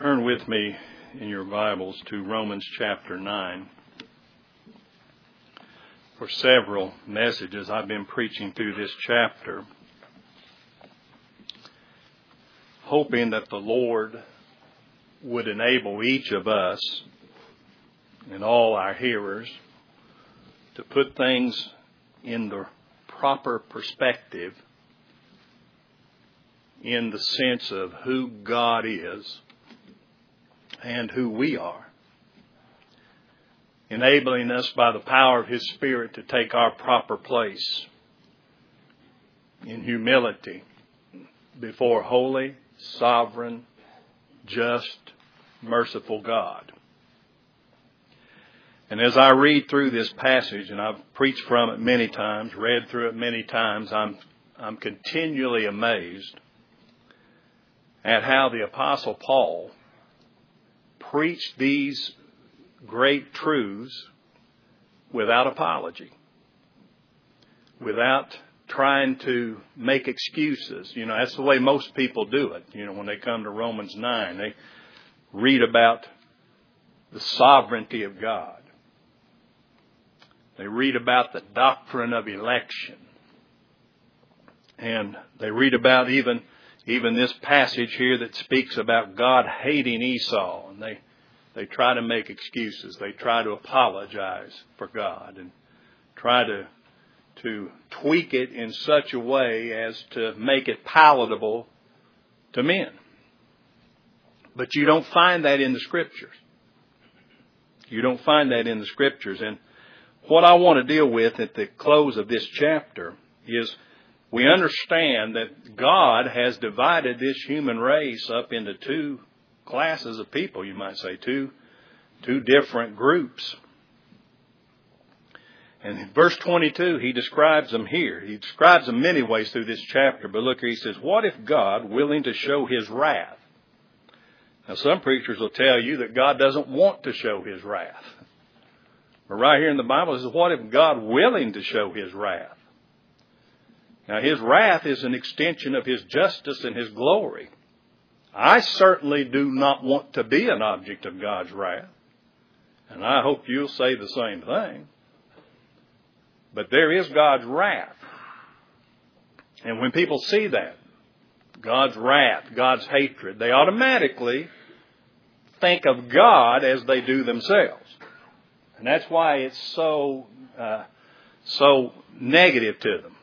Turn with me in your Bibles to Romans chapter 9. For several messages I've been preaching through this chapter, hoping that the Lord would enable each of us and all our hearers to put things in the proper perspective in the sense of who God is and who we are, enabling us by the power of His Spirit to take our proper place in humility before holy, sovereign, just, merciful God. And as I read through this passage, and I've preached from it many times, read through it many times, I'm continually amazed at how the Apostle Paul preached these great truths without apology, without trying to make excuses. You know, that's the way most people do it. You know, when they come to Romans 9, they read about the sovereignty of God. They read about the doctrine of election. And they read about even this passage here that speaks about God hating Esau. And they try to make excuses. They try to apologize for God and try to tweak it in such a way as to make it palatable to men. But you don't find that in the Scriptures. You don't find that in the Scriptures. And what I want to deal with at the close of this chapter is we understand that God has divided this human race up into two classes of people, you might say, two different groups. And in verse 22, he describes them here. He describes them many ways through this chapter. But look here, he says, what if God, willing to show His wrath? Now, some preachers will tell you that God doesn't want to show His wrath. But right here in the Bible, it says, what if God, willing to show His wrath? Now, His wrath is an extension of His justice and His glory. I certainly do not want to be an object of God's wrath. And I hope you'll say the same thing. But there is God's wrath. And when people see that, God's wrath, God's hatred, they automatically think of God as they do themselves. And that's why it's so negative to them.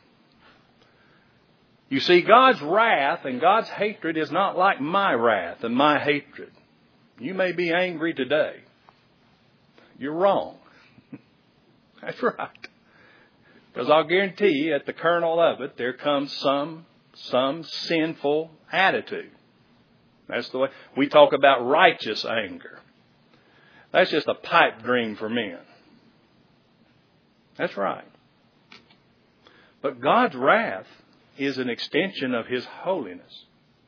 You see, God's wrath and God's hatred is not like my wrath and my hatred. You may be angry today. You're wrong. That's right. Because I'll guarantee you, at the kernel of it, there comes some sinful attitude. That's the way we talk about righteous anger. That's just a pipe dream for men. That's right. But God's wrath is an extension of His holiness.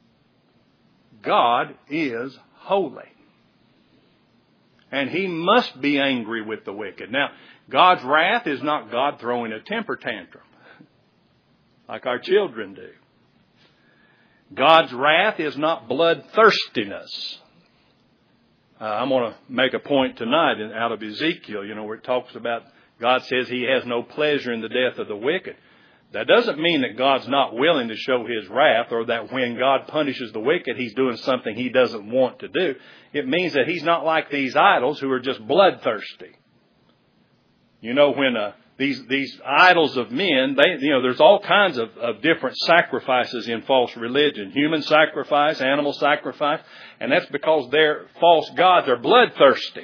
God is holy. And He must be angry with the wicked. Now, God's wrath is not God throwing a temper tantrum like our children do. God's wrath is not bloodthirstiness. I'm going to make a point tonight out of Ezekiel, where it talks about God says He has no pleasure in the death of the wicked. That doesn't mean that God's not willing to show His wrath, or that when God punishes the wicked, He's doing something He doesn't want to do. It means that He's not like these idols who are just bloodthirsty. When these idols of men, there's all kinds of different sacrifices in false religion. Human sacrifice, animal sacrifice. And that's because their false gods are bloodthirsty.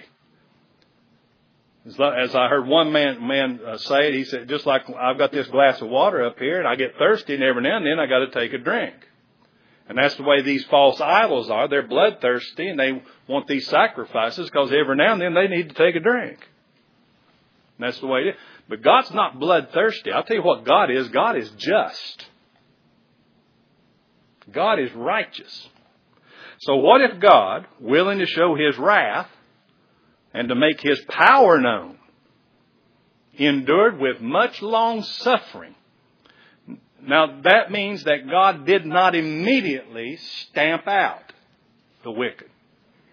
As I heard one man say it, he said, just like I've got this glass of water up here and I get thirsty and every now and then I got to take a drink. And that's the way these false idols are. They're bloodthirsty and they want these sacrifices because every now and then they need to take a drink. And that's the way it is. But God's not bloodthirsty. I'll tell you what God is. God is just. God is righteous. So what if God, willing to show His wrath and to make His power known, endured with much long suffering? Now that means that God did not immediately stamp out the wicked.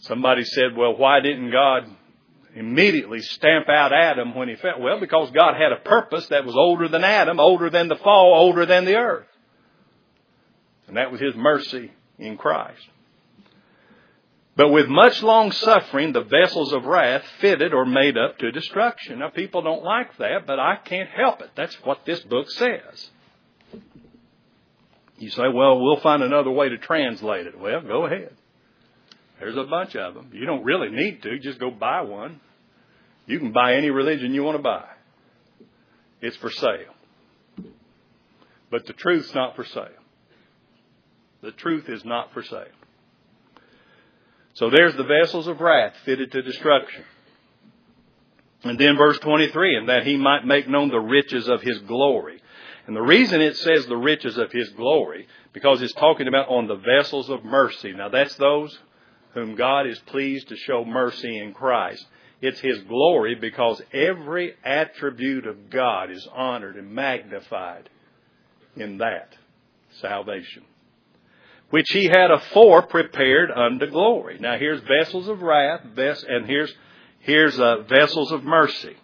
Somebody said, well, why didn't God immediately stamp out Adam when he fell? Well, because God had a purpose that was older than Adam, older than the fall, older than the earth. And that was His mercy in Christ. But with much long suffering, the vessels of wrath fitted or made up to destruction. Now, people don't like that, but I can't help it. That's what this book says. You say, well, we'll find another way to translate it. Well, go ahead. There's a bunch of them. You don't really need to. Just go buy one. You can buy any religion you want to buy. It's for sale. But the truth's not for sale. The truth is not for sale. So there's the vessels of wrath fitted to destruction. And then verse 23, and that He might make known the riches of His glory. And the reason it says the riches of His glory, because it's talking about on the vessels of mercy. Now that's those whom God is pleased to show mercy in Christ. It's His glory because every attribute of God is honored and magnified in that salvation, which He had afore prepared unto glory. Now here's vessels of wrath, and here's vessels of mercy.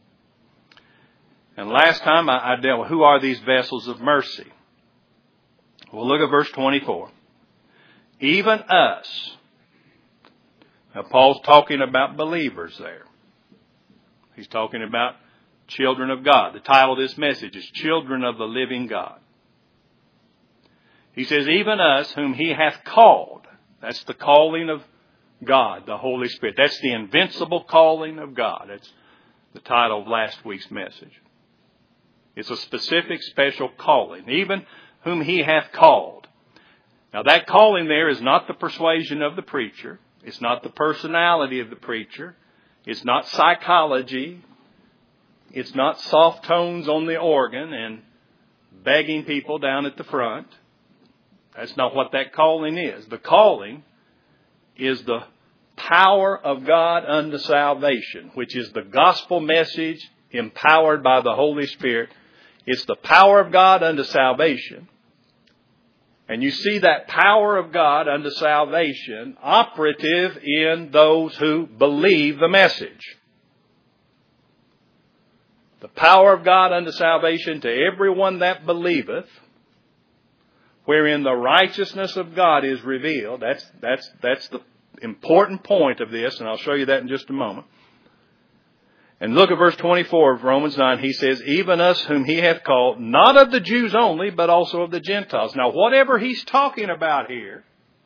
And last time I dealt with who are these vessels of mercy. Well, look at verse 24. Even us. Now Paul's talking about believers there. He's talking about children of God. The title of this message is Children of the Living God. He says, even us whom He hath called. That's the calling of God, the Holy Spirit. That's the invincible calling of God. That's the title of last week's message. It's a specific, special calling. Even whom He hath called. Now that calling there is not the persuasion of the preacher. It's not the personality of the preacher. It's not psychology. It's not soft tones on the organ and begging people down at the front. That's not what that calling is. The calling is the power of God unto salvation, which is the gospel message empowered by the Holy Spirit. It's the power of God unto salvation. And you see that power of God unto salvation operative in those who believe the message. The power of God unto salvation to everyone that believeth, wherein the righteousness of God is revealed. That's the important point of this, and I'll show you that in just a moment. And look at verse 24 of Romans 9. He says, even us whom He hath called, not of the Jews only, but also of the Gentiles. Now, whatever he's talking about here,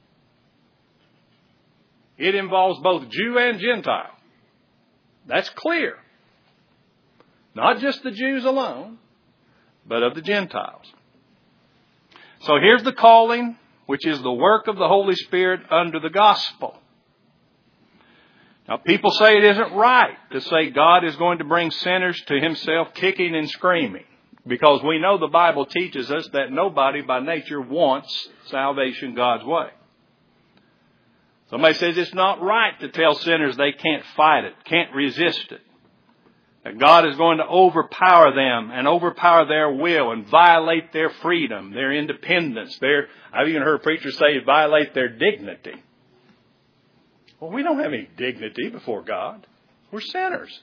it involves both Jew and Gentile. That's clear. Not just the Jews alone, but of the Gentiles. So here's the calling, which is the work of the Holy Spirit under the gospel. Now, people say it isn't right to say God is going to bring sinners to Himself kicking and screaming, because we know the Bible teaches us that nobody by nature wants salvation God's way. Somebody says it's not right to tell sinners they can't fight it, can't resist it, that God is going to overpower them and overpower their will and violate their freedom, their independence. I've even heard preachers say violate their dignity. Well, we don't have any dignity before God. We're sinners.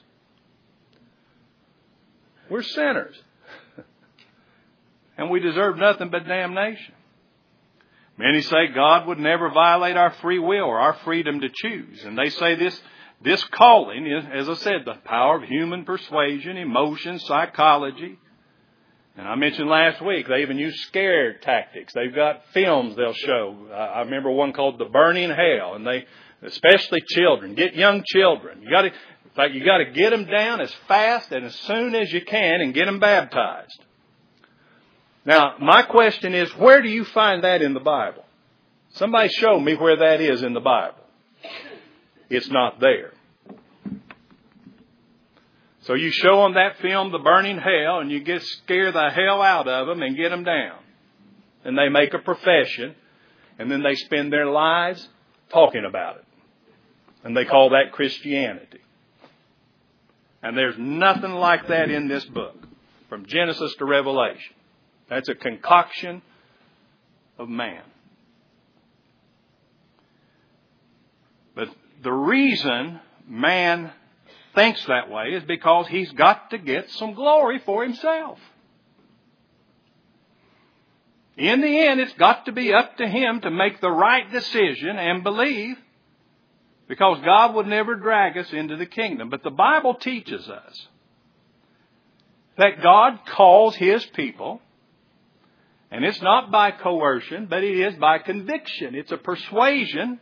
We're sinners. And we deserve nothing but damnation. Many say God would never violate our free will or our freedom to choose. And they say this calling is, as I said, the power of human persuasion, emotion, psychology. And I mentioned last week, they even use scare tactics. They've got films they'll show. I remember one called The Burning Hell, and especially children. Get young children. You got to get them down as fast and as soon as you can and get them baptized. Now, my question is, where do you find that in the Bible? Somebody show me where that is in the Bible. It's not there. So you show them that film, The Burning Hell, and you scare the hell out of them and get them down. And they make a profession, and then they spend their lives talking about it. And they call that Christianity. And there's nothing like that in this book, from Genesis to Revelation. That's a concoction of man. But the reason man thinks that way is because he's got to get some glory for himself. In the end, it's got to be up to him to make the right decision and believe, because God would never drag us into the kingdom. But the Bible teaches us that God calls His people, and it's not by coercion, but it is by conviction. It's a persuasion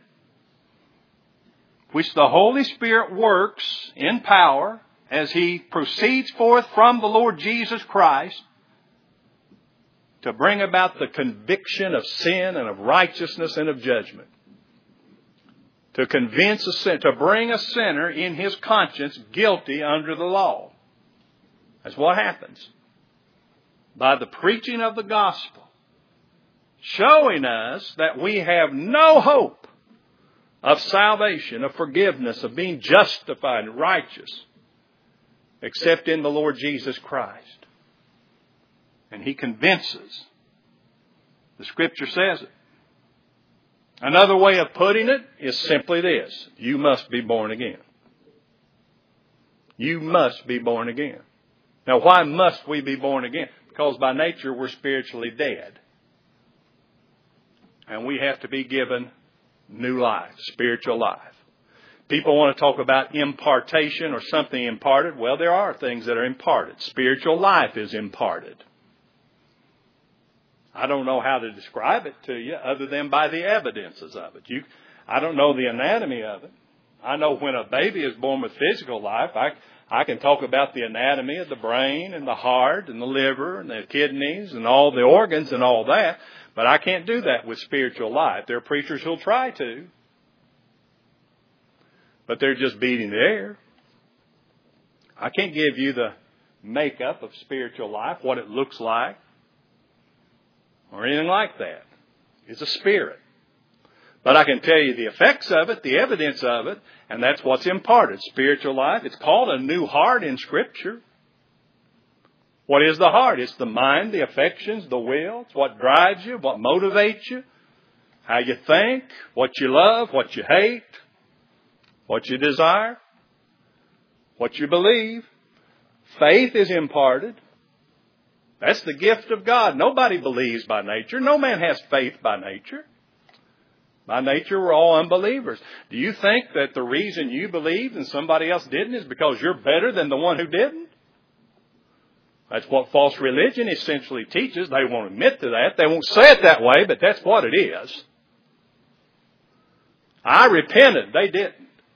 which the Holy Spirit works in power as He proceeds forth from the Lord Jesus Christ to bring about the conviction of sin and of righteousness and of judgment. To convince a sinner, to bring a sinner in his conscience guilty under the law. That's what happens. By the preaching of the gospel, showing us that we have no hope of salvation, of forgiveness, of being justified and righteous, except in the Lord Jesus Christ. And He convinces. The Scripture says it. Another way of putting it is simply this: you must be born again. You must be born again. Now, why must we be born again? Because by nature we're spiritually dead. And we have to be given new life, spiritual life. People want to talk about impartation or something imparted. Well, there are things that are imparted. Spiritual life is imparted. I don't know how to describe it to you other than by the evidences of it. I don't know the anatomy of it. I know when a baby is born with physical life, I can talk about the anatomy of the brain and the heart and the liver and the kidneys and all the organs and all that. But I can't do that with spiritual life. There are preachers who'll try to. But they're just beating the air. I can't give you the makeup of spiritual life, what it looks like, or anything like that. It's a spirit. But I can tell you the effects of it, the evidence of it, and that's what's imparted. Spiritual life. It's called a new heart in Scripture. What is the heart? It's the mind, the affections, the will. It's what drives you, what motivates you, how you think, what you love, what you hate, what you desire, what you believe. Faith is imparted. That's the gift of God. Nobody believes by nature. No man has faith by nature. By nature, we're all unbelievers. Do you think that the reason you believed and somebody else didn't is because you're better than the one who didn't? That's what false religion essentially teaches. They won't admit to that. They won't say it that way, but that's what it is. I repented. They didn't.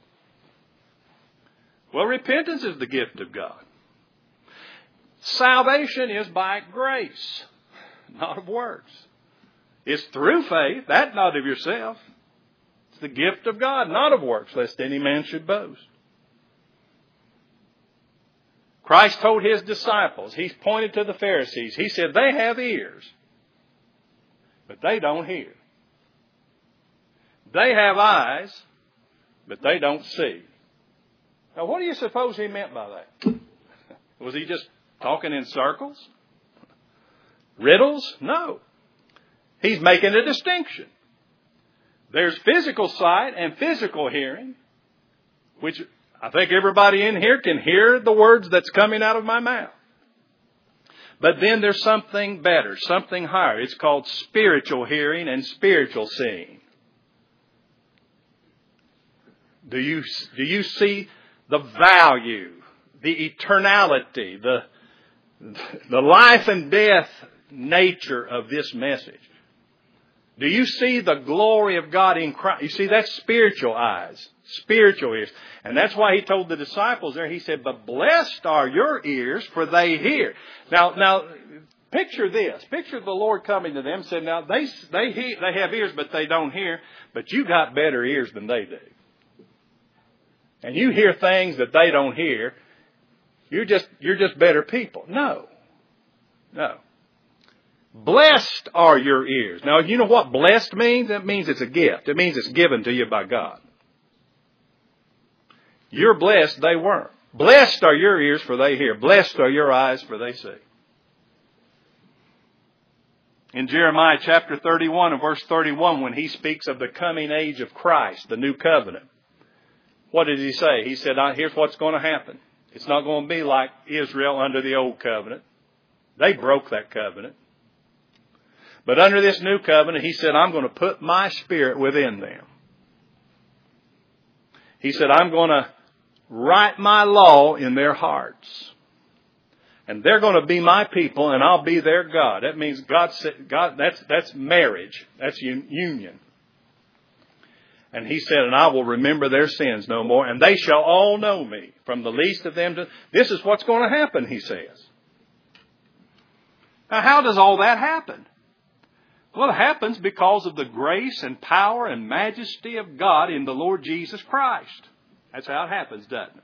Well, repentance is the gift of God. Salvation is by grace, not of works. It's through faith, that not of yourself. It's the gift of God, not of works, lest any man should boast. Christ told His disciples, He's pointed to the Pharisees. He said, they have ears, but they don't hear. They have eyes, but they don't see. Now, what do you suppose He meant by that? Was He just talking in circles? Riddles? No. He's making a distinction. There's physical sight and physical hearing, which I think everybody in here can hear the words that's coming out of my mouth. But then there's something better, something higher. It's called spiritual hearing and spiritual seeing. Do you see the value, the eternality, the life and death nature of this message? Do you see the glory of God in Christ? You see, that's spiritual eyes, spiritual ears. And that's why He told the disciples there, He said, but blessed are your ears, for they hear. Now, picture this. Picture the Lord coming to them and said, now, they have ears, but they don't hear. But you got better ears than they do. And you hear things that they don't hear. You're just better people. No. Blessed are your ears. Now, you know what blessed means? That means it's a gift. It means it's given to you by God. You're blessed, they weren't. Blessed are your ears, for they hear. Blessed are your eyes, for they see. In Jeremiah chapter 31 and verse 31, when he speaks of the coming age of Christ, the new covenant, what did he say? He said, here's what's going to happen. It's not going to be like Israel under the old covenant. They broke that covenant. But under this new covenant, he said, I'm going to put my Spirit within them. He said, I'm going to write my law in their hearts. And they're going to be my people, and I'll be their God. That means God, that's marriage. That's union. And he said, and I will remember their sins no more, and they shall all know me, from the least of them to... This is what's going to happen, he says. Now, how does all that happen? Well, it happens because of the grace and power and majesty of God in the Lord Jesus Christ. That's how it happens, doesn't it?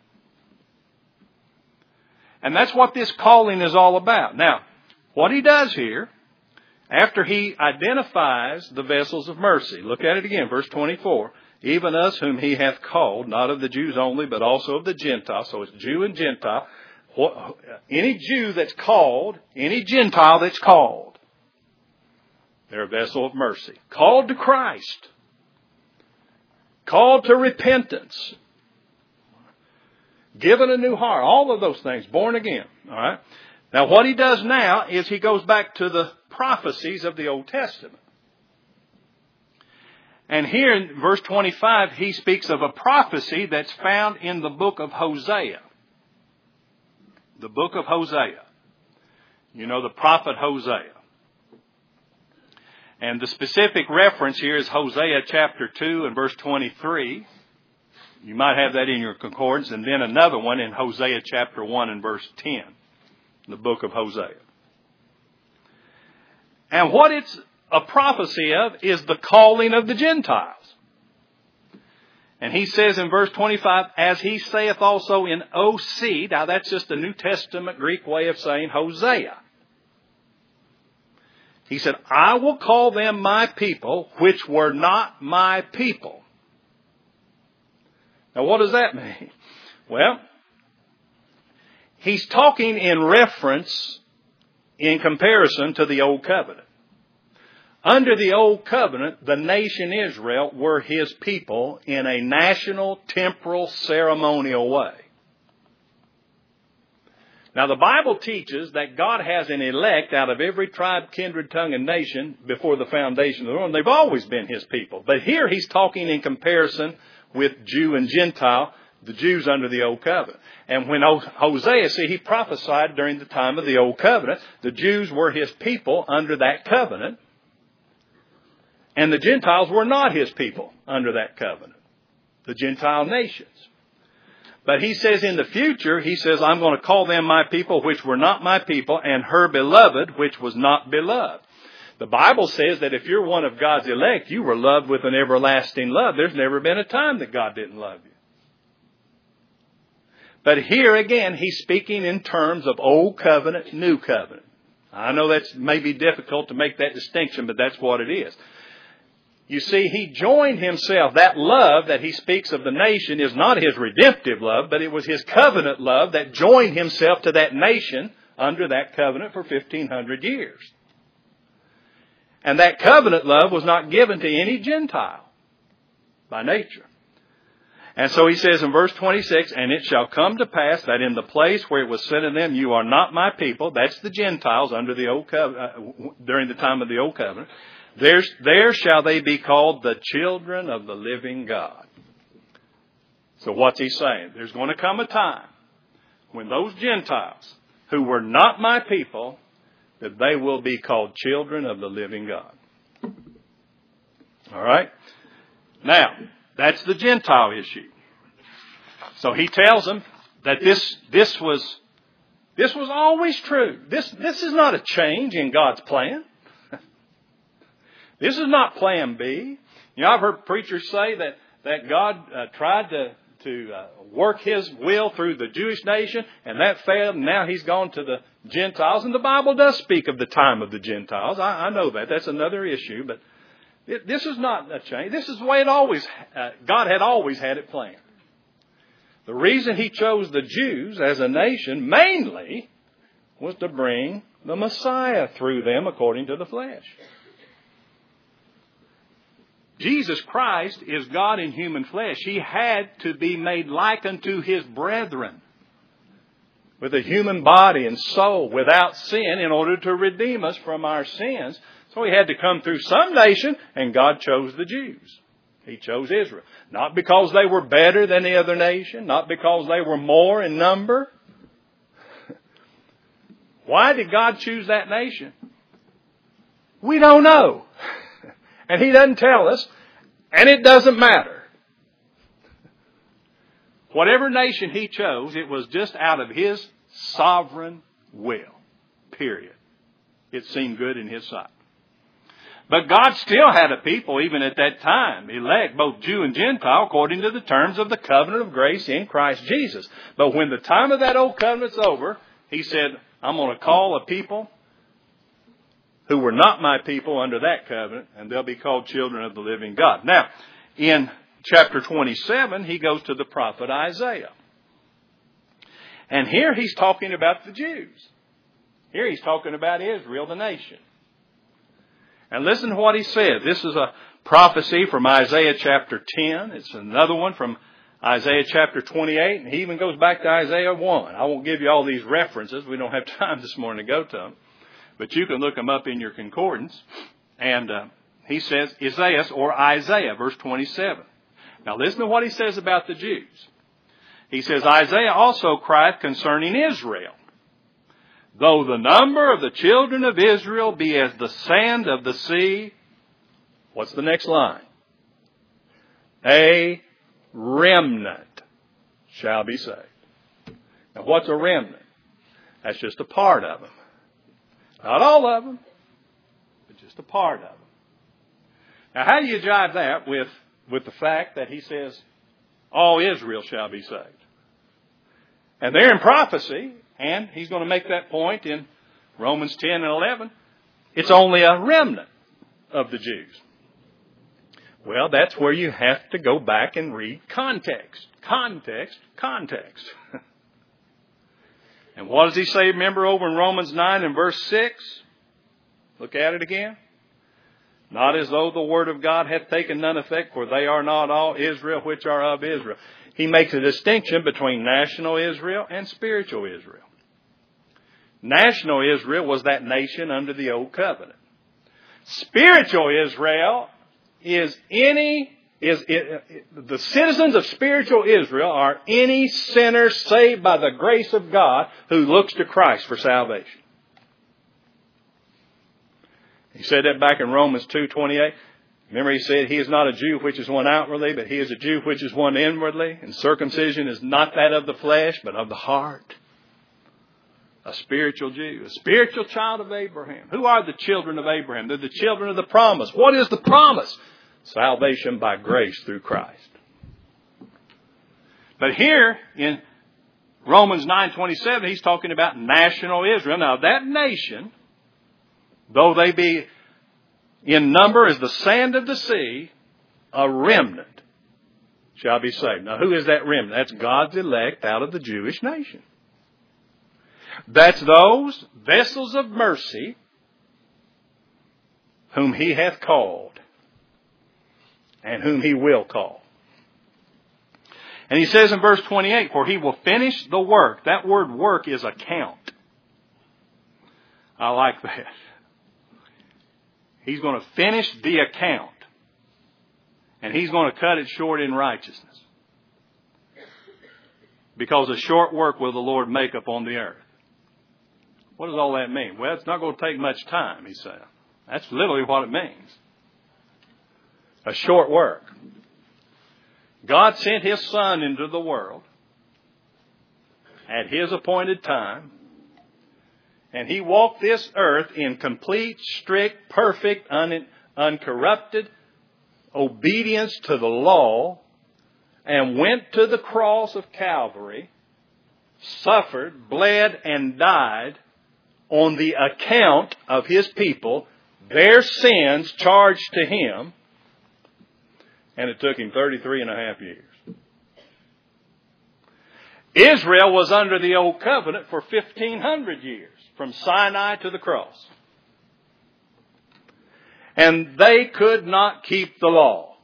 And that's what this calling is all about. Now, what he does here, after he identifies the vessels of mercy, look at it again, verse 24. Even us whom he hath called, not of the Jews only, but also of the Gentiles. So it's Jew and Gentile. Any Jew that's called, any Gentile that's called, they're a vessel of mercy. Called to Christ. Called to repentance. Given a new heart. All of those things. Born again. All right. Now what he does now is he goes back to the prophecies of the Old Testament. And here in verse 25, he speaks of a prophecy that's found in the book of Hosea. The book of Hosea. You know, the prophet Hosea. And the specific reference here is Hosea chapter 2 and verse 23. You might have that in your concordance. And then another one in Hosea chapter 1 and verse 10. The book of Hosea. And what it's a prophecy of is the calling of the Gentiles. And he says in verse 25, as he saith also in O.C. Now that's just a New Testament Greek way of saying Hosea. He said, I will call them my people, which were not my people. Now what does that mean? Well, he's talking in reference, in comparison to the Old Covenant. Under the Old Covenant, the nation Israel were his people in a national, temporal, ceremonial way. Now the Bible teaches that God has an elect out of every tribe, kindred, tongue, and nation before the foundation of the world. They've always been his people. But here he's talking in comparison with Jew and Gentile, the Jews under the Old Covenant. And when Hosea, he prophesied during the time of the Old Covenant, the Jews were his people under that covenant. And the Gentiles were not his people under that covenant. The Gentile nations. But he says in the future, he says, I'm going to call them my people, which were not my people, and her beloved, which was not beloved. The Bible says that if you're one of God's elect, you were loved with an everlasting love. There's never been a time that God didn't love you. But here again, he's speaking in terms of Old Covenant, New Covenant. I know that's maybe difficult to make that distinction, but that's what it is. You see, he joined himself. That love that he speaks of the nation is not his redemptive love, but it was his covenant love that joined himself to that nation under that covenant for 1,500 years. And that covenant love was not given to any Gentile by nature. And so he says in verse 26, and it shall come to pass that in the place where it was said of them, you are not my people. That's the Gentiles under the old covenant, during the time of the Old Covenant. There shall they be called the children of the living God. So what's he saying? There's going to come a time when those Gentiles who were not my people, that they will be called children of the living God. All right? Now, that's the Gentile issue. So he tells them that this was always true. This is not a change in God's plan. This is not plan B. You know, I've heard preachers say that God tried to work his will through the Jewish nation, and that failed, and now he's gone to the Gentiles. And the Bible does speak of the time of the Gentiles. I know that. That's another issue, but this is not a change. This is the way God had always had it planned. The reason he chose the Jews as a nation mainly was to bring the Messiah through them according to the flesh. Jesus Christ is God in human flesh. He had to be made like unto His brethren, with a human body and soul, without sin, in order to redeem us from our sins. So He had to come through some nation, and God chose the Jews. He chose Israel. Not because they were better than the other nation, not because they were more in number. Why did God choose that nation? We don't know. And He doesn't tell us, and it doesn't matter. Whatever nation He chose, it was just out of His sovereign will. Period. It seemed good in His sight. But God still had a people, even at that time, elect, both Jew and Gentile, according to the terms of the covenant of grace in Christ Jesus. But when the time of that old covenant's over, He said, I'm going to call a people who were not my people under that covenant, and they'll be called children of the living God. Now, in chapter 27, He goes to the prophet Isaiah. And here He's talking about the Jews. Here He's talking about Israel, the nation. And listen to what he said. This is a prophecy from Isaiah chapter 10. It's another one from Isaiah chapter 28. And he even goes back to Isaiah 1. I won't give you all these references. We don't have time this morning to go to them. But you can look them up in your concordance. And he says, Isaiah, verse 27. Now listen to what he says about the Jews. He says, Isaiah also crieth concerning Israel. Though the number of the children of Israel be as the sand of the sea. What's the next line? A remnant shall be saved. Now what's a remnant? That's just a part of them. Not all of them, but just a part of them. Now how do you jive that with the fact that he says, all Israel shall be saved? And they're in prophecy. And he's going to make that point in Romans 10 and 11. It's only a remnant of the Jews. Well, that's where you have to go back and read context. Context. And what does he say, remember, over in Romans 9 and verse 6? Look at it again. Not as though the word of God hath taken none effect, for they are not all Israel which are of Israel. He makes a distinction between national Israel and spiritual Israel. National Israel was that nation under the old covenant. Spiritual Israel is the citizens of spiritual Israel are any sinner saved by the grace of God who looks to Christ for salvation. He said that back in Romans 2:28. Remember, he said, He is not a Jew which is one outwardly, but he is a Jew which is one inwardly. And circumcision is not that of the flesh, but of the heart. A spiritual Jew, a spiritual child of Abraham. Who are the children of Abraham? They're the children of the promise. What is the promise? Salvation by grace through Christ. But here in Romans 9:27, he's talking about national Israel. Now that nation, though they be in number as the sand of the sea, a remnant shall be saved. Now who is that remnant? That's God's elect out of the Jewish nation. That's those vessels of mercy whom He hath called and whom He will call. And he says in verse 28, for He will finish the work. That word work is account. I like that. He's going to finish the account. And He's going to cut it short in righteousness. Because a short work will the Lord make upon the earth. What does all that mean? Well, it's not going to take much time, he said. That's literally what it means. A short work. God sent His Son into the world at His appointed time. And He walked this earth in complete, strict, perfect, uncorrupted obedience to the law. And went to the cross of Calvary, suffered, bled, and died on the account of His people, their sins charged to Him, and it took Him 33 and a half years. Israel was under the old covenant for 1,500 years, from Sinai to the cross. And they could not keep the law.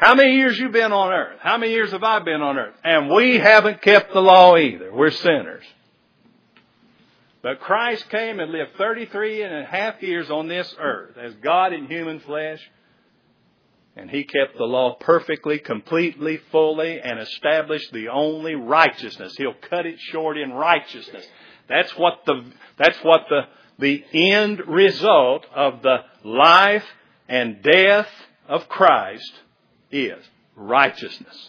How many years you been on earth? How many years have I been on earth? And we haven't kept the law either. We're sinners. But Christ came and lived 33 and a half years on this earth as God in human flesh. And He kept the law perfectly, completely, fully, and established the only righteousness. He'll cut it short in righteousness. That's what the end result of the life and death of Christ is. Righteousness.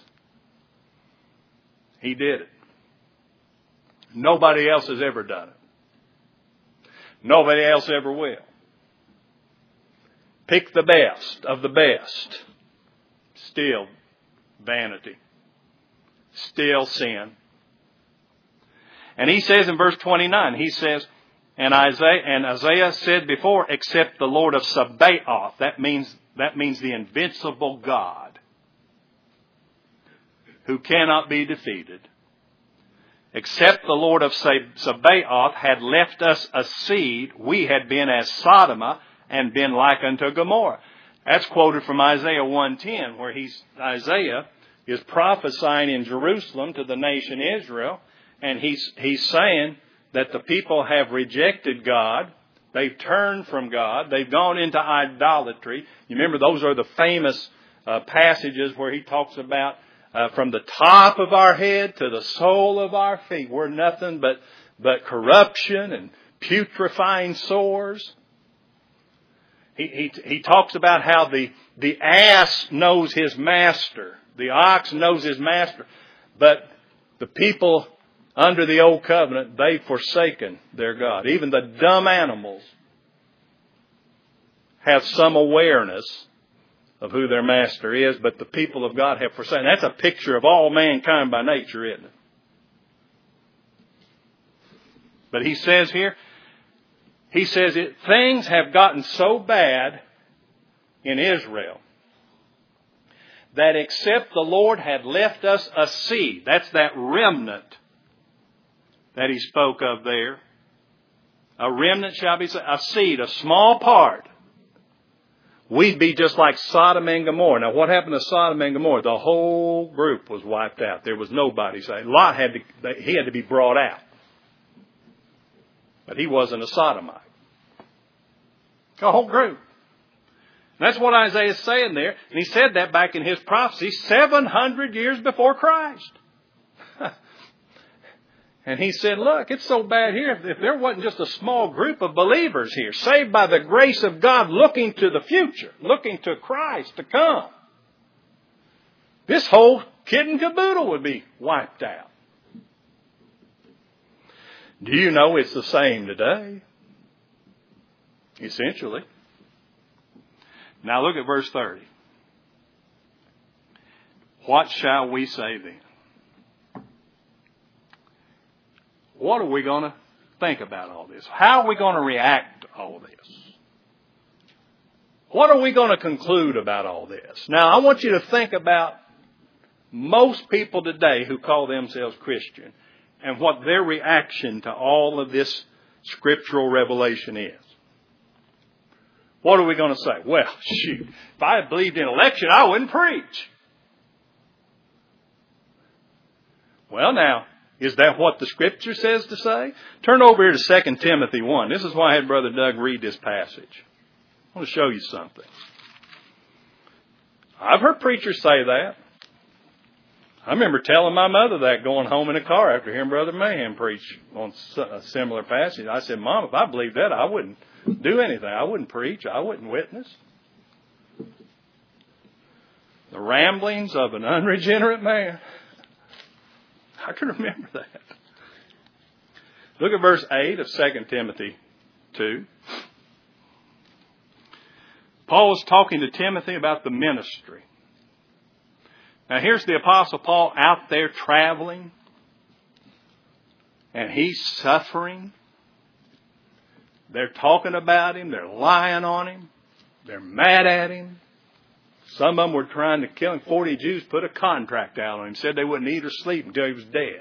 He did it. Nobody else has ever done it. Nobody else ever will. Pick the best of the best. Still vanity. Still sin. And he says in verse 29, he says, and Isaiah said before, except the Lord of Sabaoth. That means the invincible God who cannot be defeated. Except the Lord of Sabaoth had left us a seed, we had been as Sodom and been like unto Gomorrah. That's quoted from Isaiah 1:10, where Isaiah is prophesying in Jerusalem to the nation Israel, and he's saying that the people have rejected God. They've turned from God. They've gone into idolatry. You remember those are the famous passages where he talks about from the top of our head to the sole of our feet, we're nothing but corruption and putrefying sores. He talks about how the ass knows his master. The ox knows his master. But the people under the old covenant, they've forsaken their God. Even the dumb animals have some awareness of who their master is, but the people of God have forsaken. That's a picture of all mankind by nature, isn't it? But he says here, things have gotten so bad in Israel that except the Lord had left us a seed, that's that remnant that he spoke of there. A remnant shall be a seed, a small part. We'd be just like Sodom and Gomorrah. Now, what happened to Sodom and Gomorrah? The whole group was wiped out. There was nobody saved. Lot had to be brought out. But he wasn't a Sodomite. The whole group. That's what Isaiah is saying there. And he said that back in his prophecy 700 years before Christ. And he said, look, it's so bad here. If there wasn't just a small group of believers here, saved by the grace of God, looking to the future, looking to Christ to come, this whole kit and caboodle would be wiped out. Do you know it's the same today? Essentially. Now look at verse 30. What shall we say then? What are we going to think about all this? How are we going to react to all this? What are we going to conclude about all this? Now, I want you to think about most people today who call themselves Christian and what their reaction to all of this scriptural revelation is. What are we going to say? Well, shoot, if I had believed in election, I wouldn't preach. Well, now, is that what the Scripture says to say? Turn over here to 2 Timothy 1. This is why I had Brother Doug read this passage. I want to show you something. I've heard preachers say that. I remember telling my mother that going home in a car after hearing Brother Mayhem preach on a similar passage. I said, Mom, if I believed that, I wouldn't do anything. I wouldn't preach. I wouldn't witness. The ramblings of an unregenerate man. I can remember that. Look at verse 8 of 2 Timothy 2. Paul is talking to Timothy about the ministry. Now here's the Apostle Paul out there traveling. And he's suffering. They're talking about him. They're lying on him. They're mad at him. Some of them were trying to kill him. 40 Jews put a contract out on him. Said they wouldn't eat or sleep until he was dead.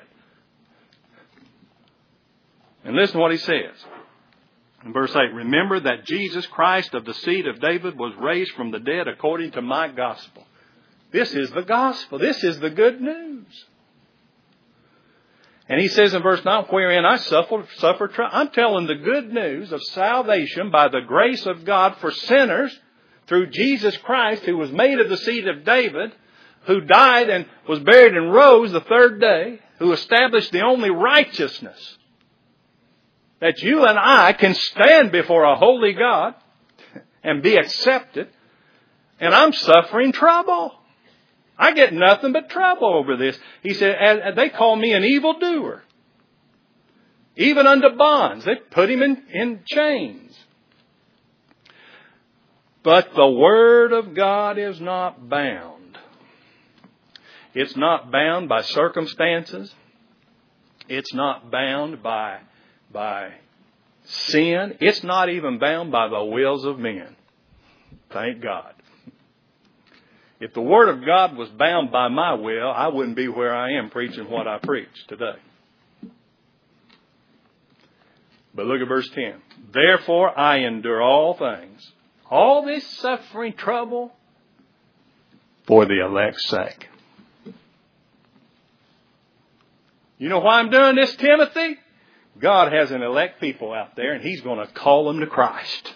And listen to what he says. In verse 8, remember that Jesus Christ of the seed of David was raised from the dead according to my gospel. This is the gospel. This is the good news. And he says in verse 9, wherein I suffer trial. I'm telling the good news of salvation by the grace of God for sinners through Jesus Christ, who was made of the seed of David, who died and was buried and rose the third day, who established the only righteousness that you and I can stand before a holy God and be accepted. And I'm suffering trouble. I get nothing but trouble over this. He said, and they call me an evildoer. Even unto bonds. They put him in chains. But the Word of God is not bound. It's not bound by circumstances. It's not bound by sin. It's not even bound by the wills of men. Thank God. If the Word of God was bound by my will, I wouldn't be where I am preaching what I preach today. But look at verse 10. Therefore I endure all things, all this suffering, trouble, for the elect's sake. You know why I'm doing this, Timothy? God has an elect people out there, and He's going to call them to Christ.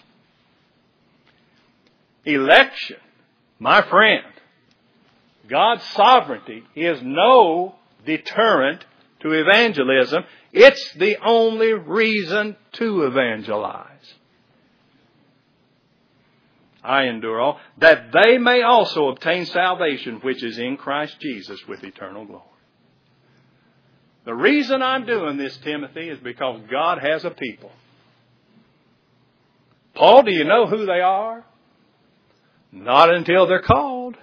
Election, my friend, God's sovereignty is no deterrent to evangelism. It's the only reason to evangelize. I endure all, that they may also obtain salvation which is in Christ Jesus with eternal glory. The reason I'm doing this, Timothy, is because God has a people. Paul, do you know who they are? Not until they're called.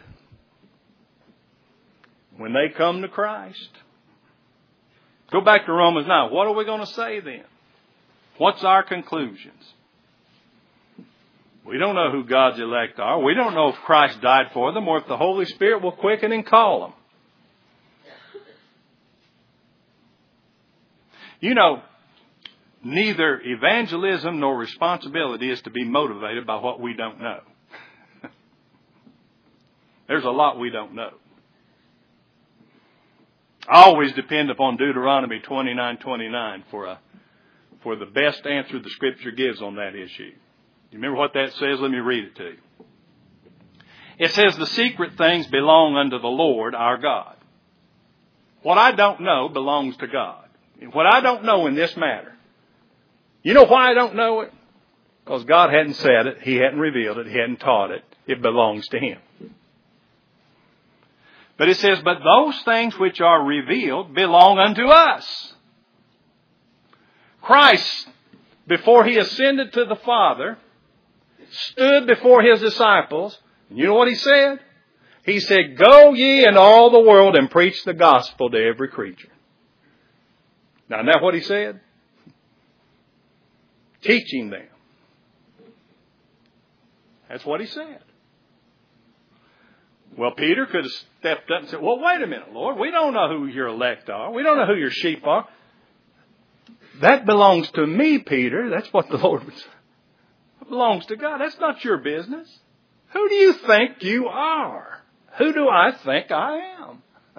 When they come to Christ. Go back to Romans 9. What are we going to say then? What's our conclusions? We don't know who God's elect are. We don't know if Christ died for them or if the Holy Spirit will quicken and call them. You know, neither evangelism nor responsibility is to be motivated by what we don't know. There's a lot we don't know. I always depend upon Deuteronomy 29:29 for the best answer the Scripture gives on that issue. You remember what that says? Let me read it to you. It says, the secret things belong unto the Lord our God. What I don't know belongs to God. What I don't know in this matter. You know why I don't know it? Because God hadn't said it. He hadn't revealed it. He hadn't taught it. It belongs to Him. But it says, but those things which are revealed belong unto us. Christ, before He ascended to the Father, stood before His disciples. And you know what He said? He said, go ye into all the world and preach the gospel to every creature. Now, isn't that what He said? Teaching them. That's what He said. Well, Peter could have stepped up and said, well, wait a minute, Lord. We don't know who your elect are. We don't know who your sheep are. That belongs to me, Peter. That's what the Lord would say. It belongs to God. That's not your business. Who do you think you are? Who do I think I am?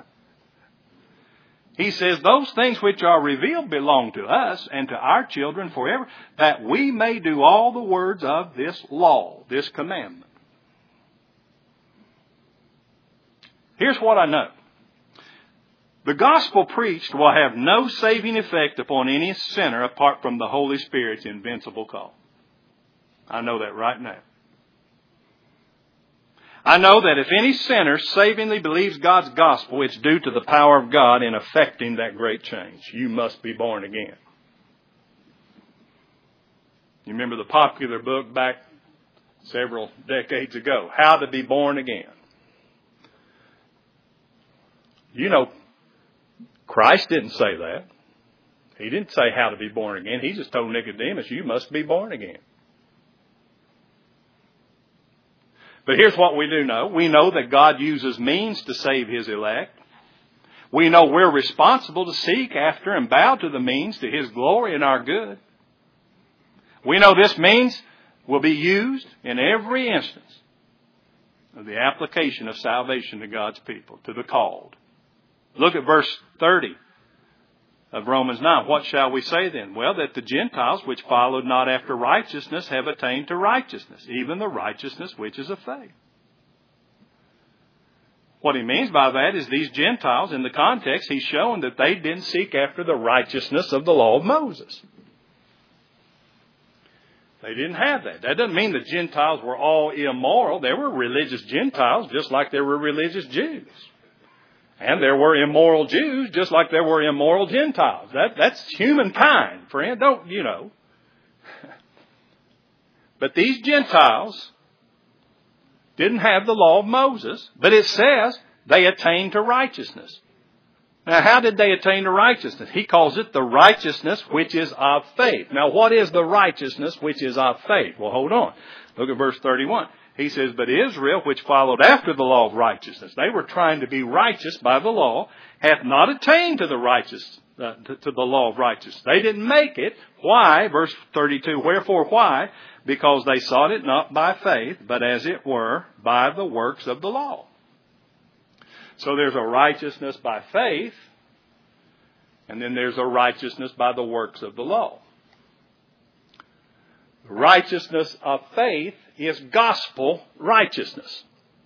He says, those things which are revealed belong to us and to our children forever, that we may do all the words of this law, this commandment. Here's what I know. The gospel preached will have no saving effect upon any sinner apart from the Holy Spirit's invincible call. I know that right now. I know that if any sinner savingly believes God's gospel, it's due to the power of God in effecting that great change. You must be born again. You remember the popular book back several decades ago, How to Be Born Again. You know, Christ didn't say that. He didn't say how to be born again. He just told Nicodemus, you must be born again. But here's what we do know. We know that God uses means to save His elect. We know we're responsible to seek after and bow to the means to His glory and our good. We know this means will be used in every instance of the application of salvation to God's people, to the called. Look at verse 30 of Romans 9. What shall we say then? Well, that the Gentiles which followed not after righteousness have attained to righteousness, even the righteousness which is of faith. What he means by that is these Gentiles, in the context, he's showing that they didn't seek after the righteousness of the law of Moses. They didn't have that. That doesn't mean the Gentiles were all immoral. There were religious Gentiles just like there were religious Jews. And there were immoral Jews just like there were immoral Gentiles. That's humankind, friend. Don't, you know. But these Gentiles didn't have the law of Moses, but it says they attained to righteousness. Now, how did they attain to righteousness? He calls it the righteousness which is of faith. Now, what is the righteousness which is of faith? Well, hold on. Look at verse 31. He says, but Israel, which followed after the law of righteousness, they were trying to be righteous by the law, hath not attained to the to the law of righteousness. They didn't make it. Why? Verse 32. Wherefore, why? Because they sought it not by faith, but as it were by the works of the law. So there's a righteousness by faith, and then there's a righteousness by the works of the law. Righteousness of faith is gospel righteousness.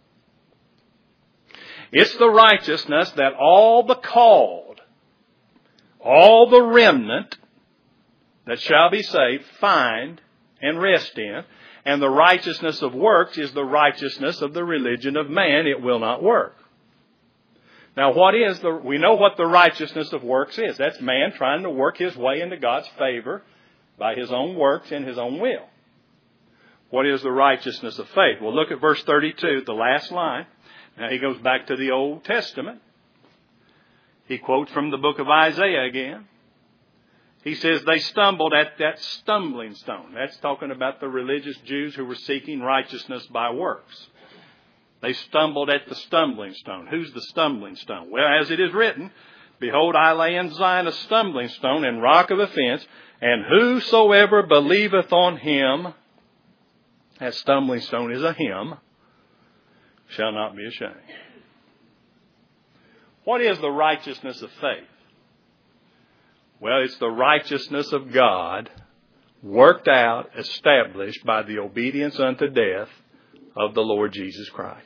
It's the righteousness that all the called, all the remnant that shall be saved find and rest in. And the righteousness of works is the righteousness of the religion of man. It will not work. Now, we know what the righteousness of works is. That's man trying to work his way into God's favor by his own works and his own will. What is the righteousness of faith? Well, look at verse 32, the last line. Now, he goes back to the Old Testament. He quotes from the book of Isaiah again. He says they stumbled at that stumbling stone. That's talking about the religious Jews who were seeking righteousness by works. They stumbled at the stumbling stone. Who's the stumbling stone? Well, as it is written, behold, I lay in Zion a stumbling stone and rock of offense, and whosoever believeth on him, that stumbling stone is a him, shall not be ashamed. What is the righteousness of faith? Well, it's the righteousness of God worked out, established by the obedience unto death of the Lord Jesus Christ.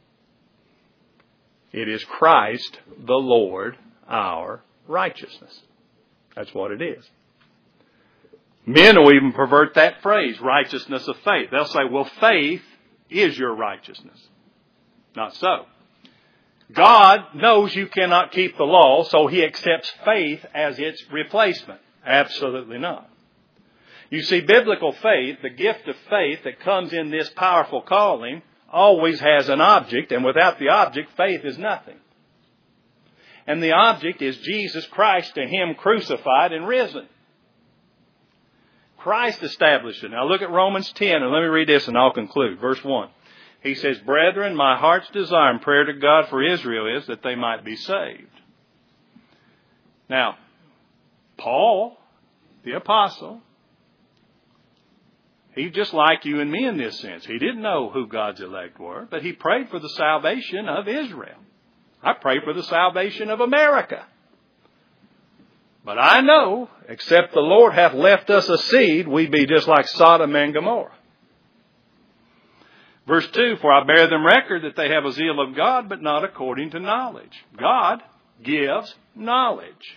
It is Christ the Lord, our righteousness. That's what it is. Men will even pervert that phrase, righteousness of faith. They'll say, well, faith is your righteousness. Not so. God knows you cannot keep the law, so He accepts faith as its replacement. Absolutely not. You see, biblical faith, the gift of faith that comes in this powerful calling, always has an object, and without the object, faith is nothing. And the object is Jesus Christ and Him crucified and risen. Christ established it. Now look at Romans 10, and let me read this and I'll conclude. Verse 1. He says, brethren, my heart's desire and prayer to God for Israel is that they might be saved. Now, Paul, the apostle, he's just like you and me in this sense. He didn't know who God's elect were, but he prayed for the salvation of Israel. I pray for the salvation of America. But I know, except the Lord hath left us a seed, we be just like Sodom and Gomorrah. Verse 2, for I bear them record that they have a zeal of God, but not according to knowledge. God gives knowledge.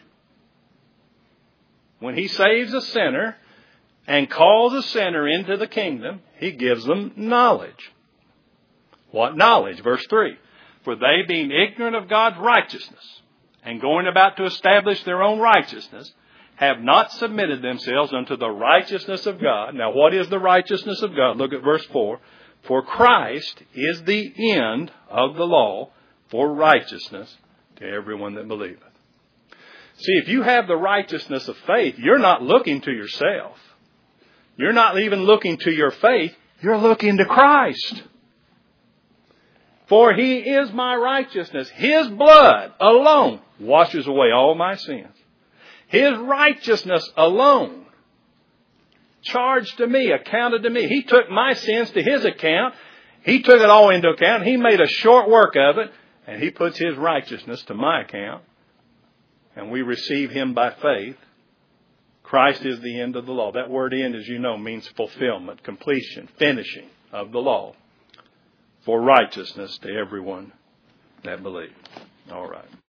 When He saves a sinner and calls a sinner into the kingdom, He gives them knowledge. What knowledge? Verse 3, for they being ignorant of God's righteousness, and going about to establish their own righteousness, have not submitted themselves unto the righteousness of God. Now, what is the righteousness of God? Look at verse 4. For Christ is the end of the law for righteousness to everyone that believeth. See, if you have the righteousness of faith, you're not looking to yourself. You're not even looking to your faith. You're looking to Christ. For He is my righteousness. His blood alone washes away all my sins. His righteousness alone charged to me, accounted to me. He took my sins to His account. He took it all into account. He made a short work of it, and He puts His righteousness to my account, and we receive Him by faith. Christ is the end of the law. That word end, as you know, means fulfillment, completion, finishing of the law for righteousness to everyone that believes. All right.